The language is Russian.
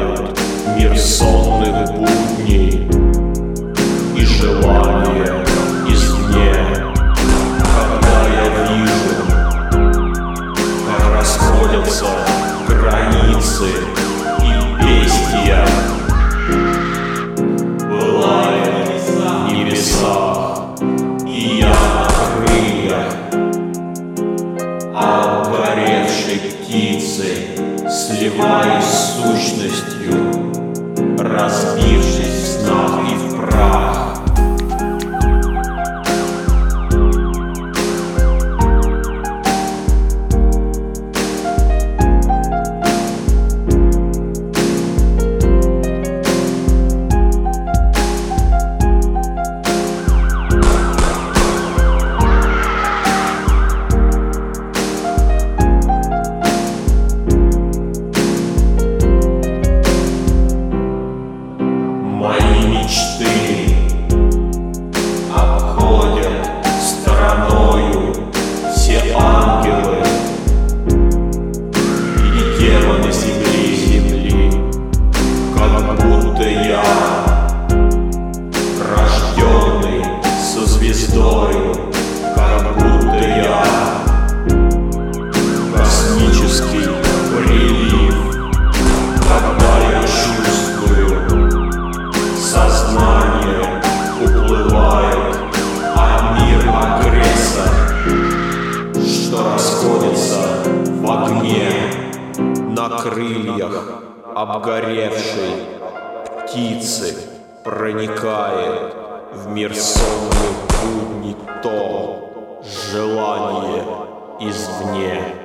покидают мир сонных будней и желания извне. Когда я вижу, как расходятся границы и бестия пылает в небесах, и я на крыльях обгоревшей птицей сливаюсь с сущностью, разбившись в снах и в прах. Мечты обходят стороною все ангелы и демоны земли, как будто я, рожденный со звездою, как будто я космический прилив, когда я чувствую, сознание уплывает, а мир агрессор, что расходится в огне на крыльях обгоревшей птицы, проникает в мир сонных будней то желание извне.